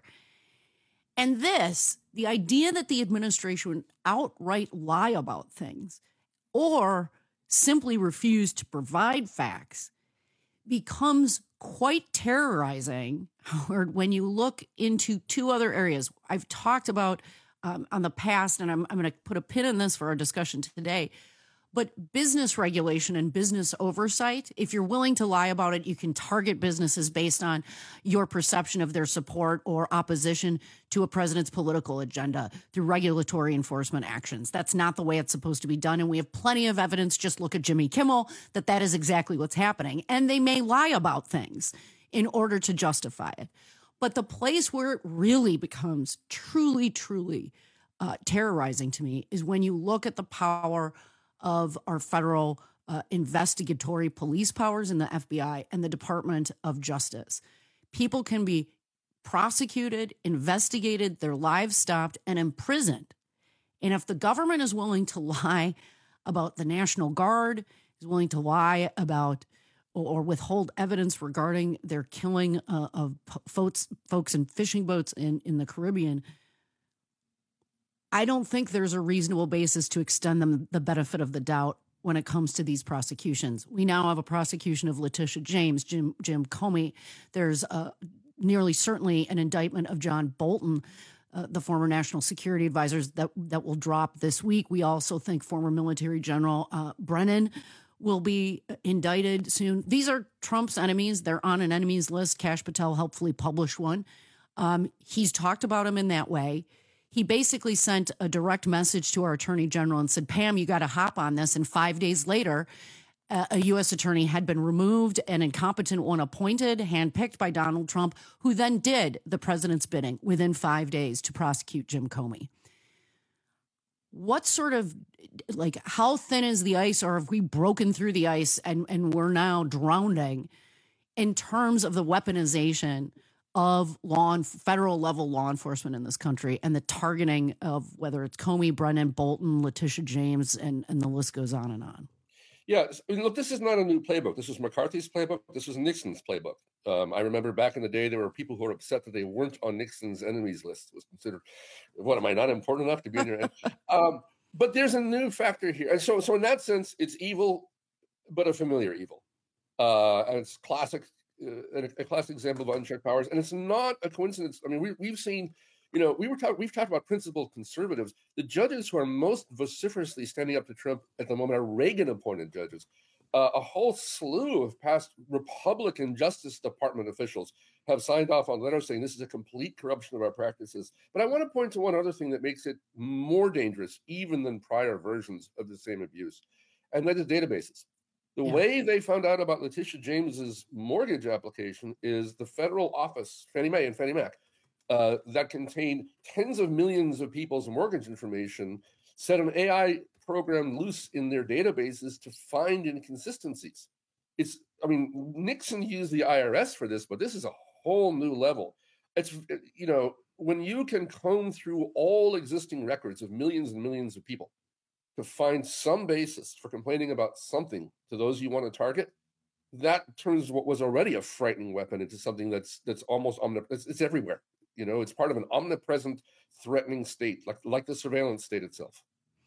And the idea that the administration would outright lie about things or simply refuse to provide facts becomes quite terrorizing, Howard, when you look into two other areas. I've talked about on the past, and I'm going to put a pin in this for our discussion today, but business regulation and business oversight, if you're willing to lie about it, you can target businesses based on your perception of their support or opposition to a president's political agenda through regulatory enforcement actions. That's not the way it's supposed to be done. And we have plenty of evidence, just look at Jimmy Kimmel, that is exactly what's happening. And they may lie about things in order to justify it. But the place where it really becomes truly, truly terrorizing to me is when you look at the power of our federal investigatory police powers in the FBI and the Department of Justice. People can be prosecuted, investigated, their lives stopped, and imprisoned. And if the government is willing to lie about the National Guard, is willing to lie about or withhold evidence regarding their killing of folks in fishing boats in the Caribbean, I don't think there's a reasonable basis to extend them the benefit of the doubt when it comes to these prosecutions. We now have a prosecution of Letitia James, Jim Comey. There's nearly certainly an indictment of John Bolton, the former national security advisors, that will drop this week. We also think former military general Brennan will be indicted soon. These are Trump's enemies. They're on an enemies list. Kash Patel helpfully published one. He's talked about him in that way. He basically sent a direct message to our attorney general and said, Pam, you got to hop on this. And 5 days later, a U.S. attorney had been removed, an incompetent one appointed, handpicked by Donald Trump, who then did the president's bidding within 5 days to prosecute Jim Comey. What sort of, how thin is the ice, or have we broken through the ice and we're now drowning in terms of the weaponization of federal level law enforcement in this country and the targeting of whether it's Comey, Brennan, Bolton, Letitia James, and the list goes on and on? Yeah, look, this is not a new playbook. This was McCarthy's playbook. This was Nixon's playbook. I remember back in the day, there were people who were upset that they weren't on Nixon's enemies list. It was considered, what, am I not important enough to be in your But there's a new factor here. And so in that sense, it's evil, but a familiar evil. And it's classic. A classic example of unchecked powers, and it's not a coincidence. I mean, we've seen, we've talked about principled conservatives. The judges who are most vociferously standing up to Trump at the moment are Reagan-appointed judges. A whole slew of past Republican Justice Department officials have signed off on letters saying this is a complete corruption of our practices. But I want to point to one other thing that makes it more dangerous, even than prior versions of the same abuse, and that is databases. The way they found out about Letitia James's mortgage application is the federal office, Fannie Mae and Freddie Mac, that contained tens of millions of people's mortgage information, set an AI program loose in their databases to find inconsistencies. Nixon used the IRS for this, but this is a whole new level. It's, when you can comb through all existing records of millions and millions of people to find some basis for complaining about something to those you want to target, that turns what was already a frightening weapon into something that's almost omnipresent. It's everywhere. It's part of an omnipresent, threatening state, like the surveillance state itself.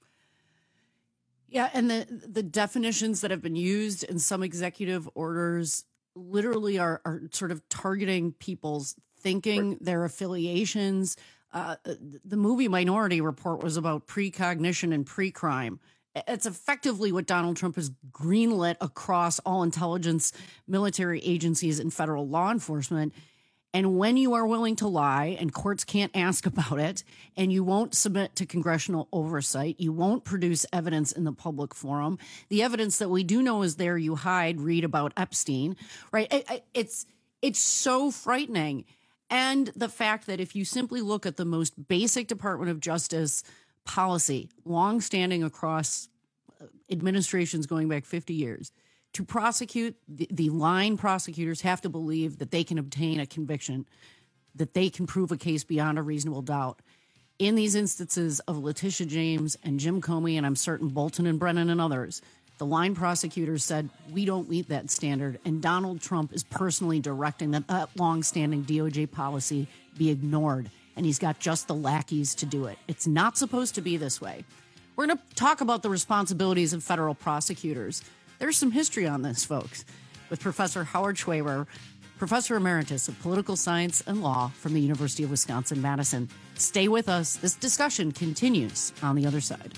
Yeah, and the definitions that have been used in some executive orders literally are sort of targeting people's thinking, their affiliations. The movie Minority Report was about precognition and pre-crime. It's effectively what Donald Trump has greenlit across all intelligence, military agencies, and federal law enforcement. And when you are willing to lie, and courts can't ask about it, and you won't submit to congressional oversight, you won't produce evidence in the public forum, the evidence that we do know is there, you hide, read about Epstein, right? It's so frightening. And the fact that if you simply look at the most basic Department of Justice policy, longstanding across administrations going back 50 years, to prosecute, the line prosecutors have to believe that they can obtain a conviction, that they can prove a case beyond a reasonable doubt. In these instances of Letitia James and Jim Comey, and I'm certain Bolton and Brennan and others, the line prosecutors said, we don't meet that standard, and Donald Trump is personally directing that longstanding DOJ policy be ignored, and he's got just the lackeys to do it. It's not supposed to be this way. We're going to talk about the responsibilities of federal prosecutors. There's some history on this, folks, with Professor Howard Schwaber, Professor Emeritus of Political Science and Law from the University of Wisconsin-Madison. Stay with us. This discussion continues on the other side.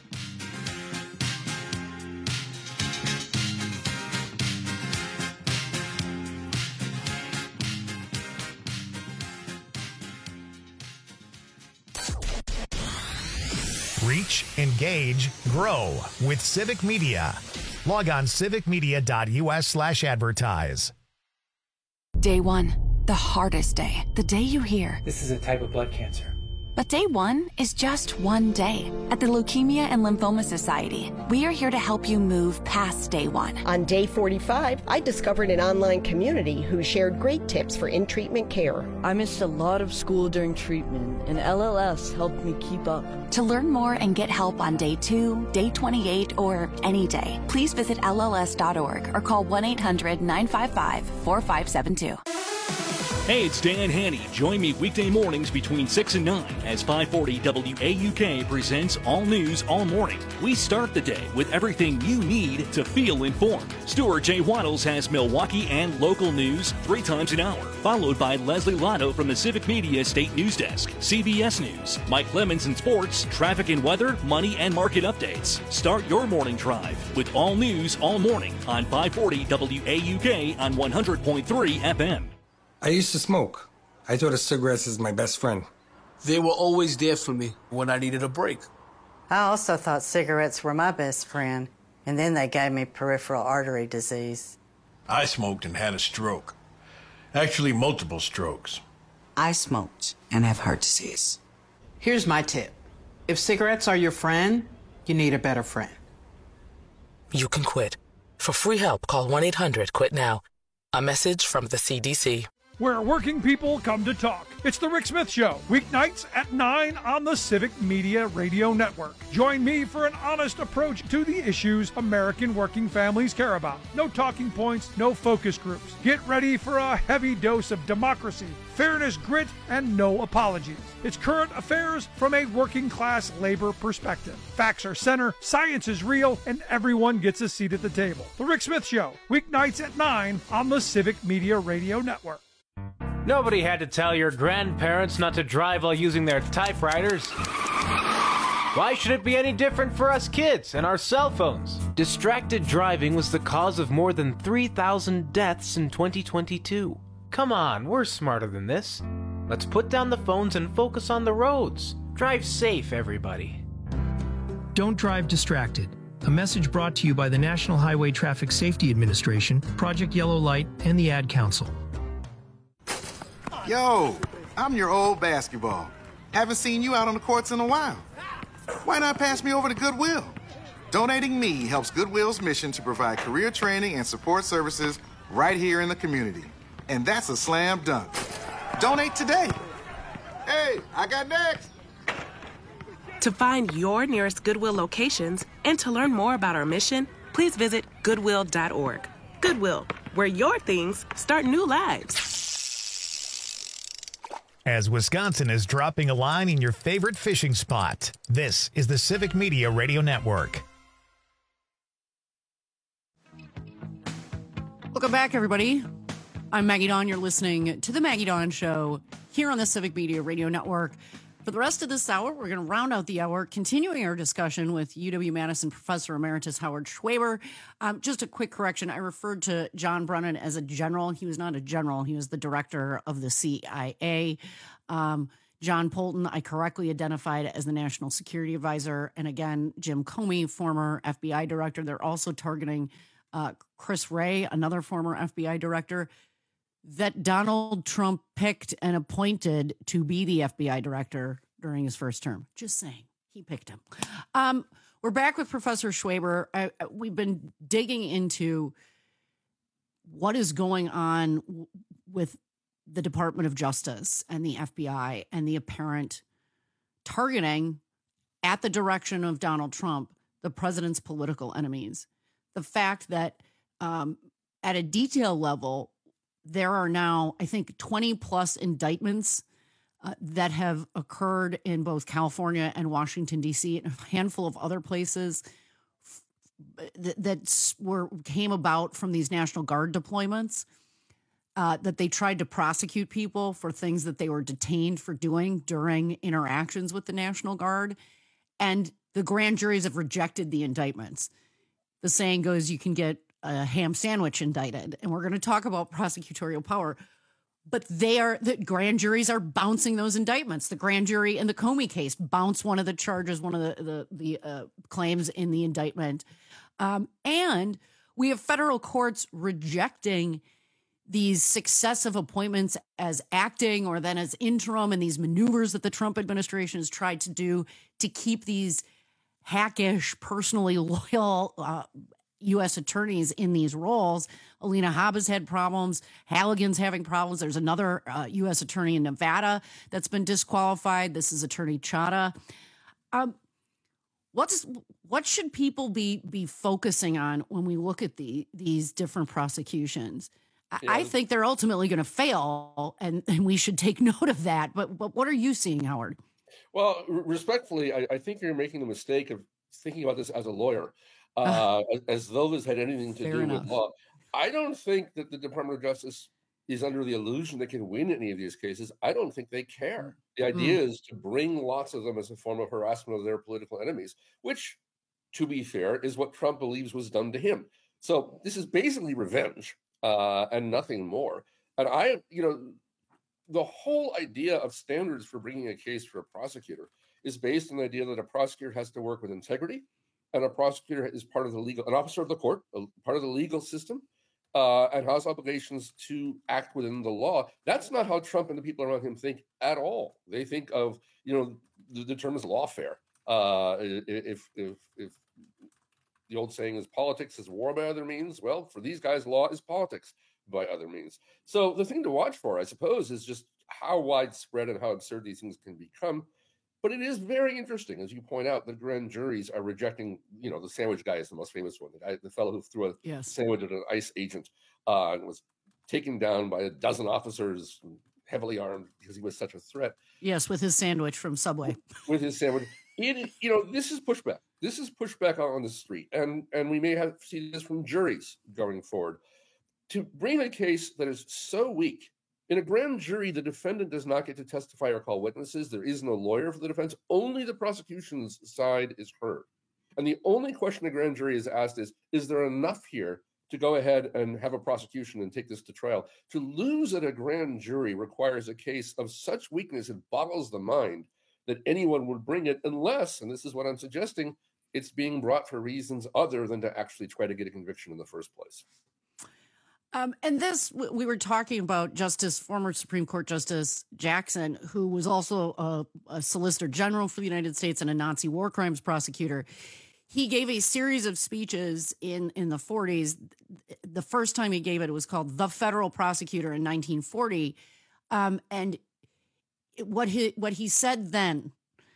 Reach, engage, grow with Civic Media. Log on civicmedia.us/advertise. Day one, the hardest day. The day you hear, this is a type of blood cancer. But day one is just one day. At the Leukemia and Lymphoma Society, we are here to help you move past day one. On day 45, I discovered an online community who shared great tips for in-treatment care. I missed a lot of school during treatment, and LLS helped me keep up. To learn more and get help on day 2, day 28, or any day, please visit LLS.org or call 1-800-955-4572. Hey, it's Dan Haney. Join me weekday mornings between 6 and 9 as 540 WAUK presents All News All Morning. We start the day with everything you need to feel informed. Stuart J. Waddles has Milwaukee and local news 3 times an hour, followed by Leslie Lotto from the Civic Media State News Desk, CBS News, Mike Lemons in sports, traffic and weather, money and market updates. Start your morning drive with All News All Morning on 540 WAUK on 100.3 FM. I used to smoke. I thought of cigarettes as my best friend. They were always there for me when I needed a break. I also thought cigarettes were my best friend, and then they gave me peripheral artery disease. I smoked and had a stroke. Actually, multiple strokes. I smoked and have heart disease. Here's my tip. If cigarettes are your friend, you need a better friend. You can quit. For free help, call 1-800-QUIT-NOW. A message from the CDC. Where working people come to talk. It's The Rick Smith Show, weeknights at 9 on the Civic Media Radio Network. Join me for an honest approach to the issues American working families care about. No talking points, no focus groups. Get ready for a heavy dose of democracy, fairness, grit, and no apologies. It's current affairs from a working class labor perspective. Facts are center, science is real, and everyone gets a seat at the table. The Rick Smith Show, weeknights at 9 on the Civic Media Radio Network. Nobody had to tell your grandparents not to drive while using their typewriters. Why should it be any different for us kids and our cell phones? Distracted driving was the cause of more than 3,000 deaths in 2022. Come on, we're smarter than this. Let's put down the phones and focus on the roads. Drive safe, everybody. Don't drive distracted. A message brought to you by the National Highway Traffic Safety Administration, Project Yellow Light, and the Ad Council. Yo, I'm your old basketball. Haven't seen you out on the courts in a while. Why not pass me over to Goodwill? Donating me helps Goodwill's mission to provide career training and support services right here in the community. And that's a slam dunk. Donate today. Hey, I got next. To find your nearest Goodwill locations and to learn more about our mission, please visit Goodwill.org. Goodwill, where your things start new lives. As Wisconsin is dropping a line in your favorite fishing spot, this is the Civic Media Radio Network. Welcome back, everybody. I'm Maggie Dawn. You're listening to The Maggie Dawn Show here on the Civic Media Radio Network. For the rest of this hour, we're going to round out the hour, continuing our discussion with UW-Madison Professor Emeritus Howard Schwaber. Just a quick correction. I referred to John Brennan as a general. He was not a general. He was the director of the CIA. John Bolton, I correctly identified as the National Security Advisor. And again, Jim Comey, former FBI director. They're also targeting Chris Wray, another former FBI director, that Donald Trump picked and appointed to be the FBI director during his first term. Just saying, he picked him. We're back with Professor Schwaber. We've been digging into what is going on with the Department of Justice and the FBI and the apparent targeting at the direction of Donald Trump, the president's political enemies. The fact that at a detail level, there are now, I think, 20 plus indictments that have occurred in both California and Washington, D.C., and a handful of other places that came about from these National Guard deployments, that they tried to prosecute people for things that they were detained for doing during interactions with the National Guard. And the grand juries have rejected the indictments. The saying goes, you can get a ham sandwich indicted, and we're going to talk about prosecutorial power, but the grand juries are bouncing those indictments. The grand jury in the Comey case bounced one of the charges, one of the claims in the indictment. And we have federal courts rejecting these successive appointments as acting or then as interim, and these maneuvers that the Trump administration has tried to do to keep these hackish, personally loyal U.S. attorneys in these roles. Alina Habba's had problems. Halligan's having problems. There's another U.S. attorney in Nevada that's been disqualified. This is Attorney Chadha. What should people be focusing on when we look at these different prosecutions? Yeah. I think they're ultimately going to fail, and we should take note of that. But what are you seeing, Howard? Well, respectfully, I think you're making the mistake of thinking about this as a lawyer, as though this had anything to do with law. I don't think that the Department of Justice is under the illusion they can win any of these cases. I don't think they care. The idea is to bring lots of them as a form of harassment of their political enemies, which, to be fair, is what Trump believes was done to him. So this is basically revenge and nothing more. And the whole idea of standards for bringing a case for a prosecutor is based on the idea that a prosecutor has to work with integrity, and a prosecutor is part of an officer of the court, part of the legal system, and has obligations to act within the law. That's not how Trump and the people around him think at all. They think of, the term is lawfare. If the old saying is politics is war by other means, well, for these guys, law is politics by other means. So the thing to watch for, I suppose, is just how widespread and how absurd these things can become. But it is very interesting, as you point out, that grand juries are rejecting, the sandwich guy is the most famous one, the fellow who threw a sandwich at an ICE agent and was taken down by a dozen officers, heavily armed, because he was such a threat. Yes, with his sandwich from Subway. With his sandwich. This is pushback. This is pushback on the street. And we may have to see this from juries going forward. To bring a case that is so weak, in a grand jury, the defendant does not get to testify or call witnesses. There is no lawyer for the defense. Only the prosecution's side is heard. And the only question a grand jury is asked is there enough here to go ahead and have a prosecution and take this to trial? To lose at a grand jury requires a case of such weakness, it boggles the mind that anyone would bring it unless, and this is what I'm suggesting, it's being brought for reasons other than to actually try to get a conviction in the first place. And this, we were talking about former Supreme Court Justice Jackson, who was also a Solicitor General for the United States and a Nazi war crimes prosecutor. He gave a series of speeches in the 40s. The first time he gave it was called The Federal Prosecutor in 1940. And what he said then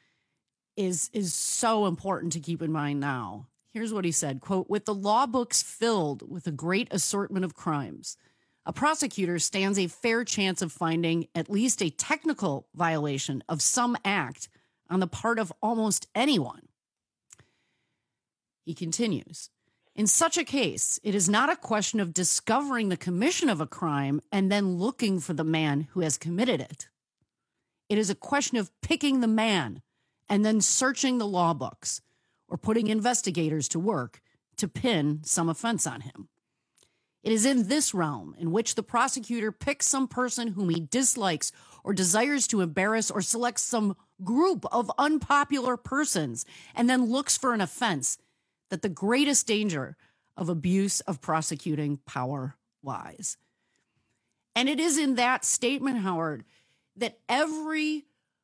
is so important to keep in mind now. Here's what he said, quote, "With the law books filled with a great assortment of crimes, a prosecutor stands a fair chance of finding at least a technical violation of some act on the part of almost anyone." He continues, "In such a case, it is not a question of discovering the commission of a crime and then looking for the man who has committed it. It is a question of picking the man and then searching the law books, or putting investigators to work to pin some offense on him. It is in this realm in which the prosecutor picks some person whom he dislikes or desires to embarrass, or selects some group of unpopular persons and then looks for an offense, that the greatest danger of abuse of prosecuting power lies." And it is in that statement, Howard, that every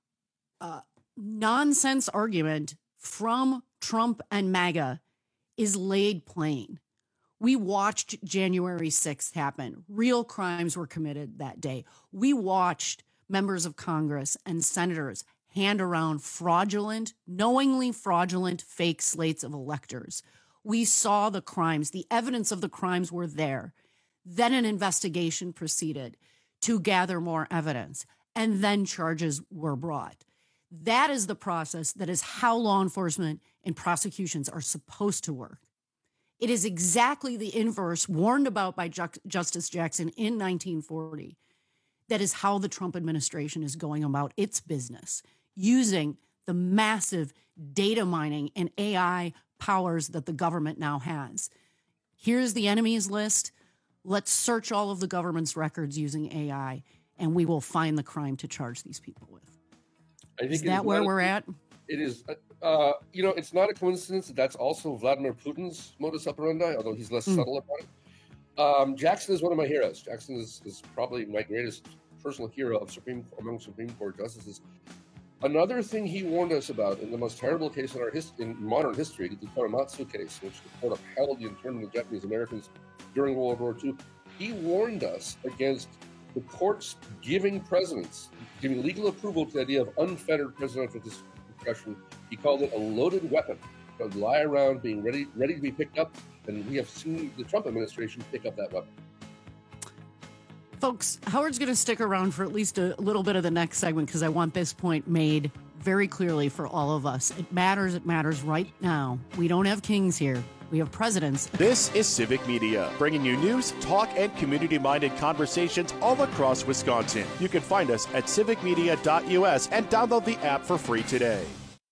nonsense argument from Trump and MAGA is laid plain. We watched January 6th happen. Real crimes were committed that day. We watched members of Congress and senators hand around knowingly fraudulent fake slates of electors. We saw the crimes. The evidence of the crimes were there. Then an investigation proceeded to gather more evidence, and then charges were brought. That is the process. That is how law enforcement and prosecutions are supposed to work. It is exactly the inverse warned about by Justice Jackson in 1940. That is how the Trump administration is going about its business, using the massive data mining and AI powers that the government now has. Here's the enemies list. Let's search all of the government's records using AI, and we will find the crime to charge these people with. Is that where we're at? It is. It's not a coincidence that that's also Vladimir Putin's modus operandi, although he's less subtle about it. Jackson is one of my heroes. Jackson is probably my greatest personal hero among Supreme Court justices. Another thing he warned us about in the most terrible case in modern history, the Korematsu case, which the court upheld the internment of Japanese Americans during World War II, he warned us against the courts giving legal approval to the idea of unfettered presidential discretion. He called it a loaded weapon. It would lie around being ready to be picked up, and we have seen the Trump administration pick up that weapon. Folks, Howard's going to stick around for at least a little bit of the next segment because I want this point made very clearly for all of us. It matters right now. We don't have kings here. We have presidents. This is Civic Media, bringing you news, talk, and community-minded conversations all across Wisconsin. You can find us at civicmedia.us and download the app for free today.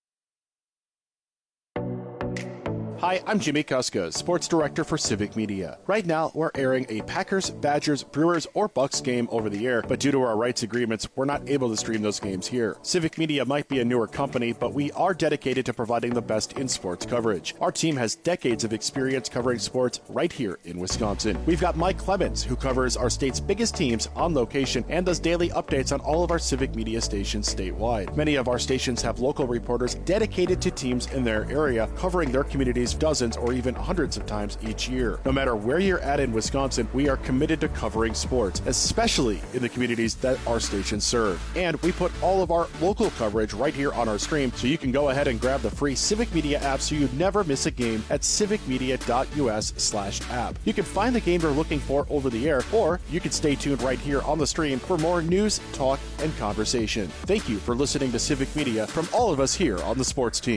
Hi, I'm Jimmy Kuska, Sports Director for Civic Media. Right now, we're airing a Packers, Badgers, Brewers, or Bucks game over the air, but due to our rights agreements, we're not able to stream those games here. Civic Media might be a newer company, but we are dedicated to providing the best in sports coverage. Our team has decades of experience covering sports right here in Wisconsin. We've got Mike Clemens, who covers our state's biggest teams on location and does daily updates on all of our Civic Media stations statewide. Many of our stations have local reporters dedicated to teams in their area, covering their communities dozens or even hundreds of times each year. No matter where you're at in Wisconsin, we are committed to covering sports, especially in the communities that our stations serve. And we put all of our local coverage right here on our stream, so you can go ahead and grab the free Civic Media app so you never miss a game at civicmedia.us/app. You can find the game you're looking for over the air, or you can stay tuned right here on the stream for more news, talk, and conversation. Thank you for listening to Civic Media from all of us here on the sports team.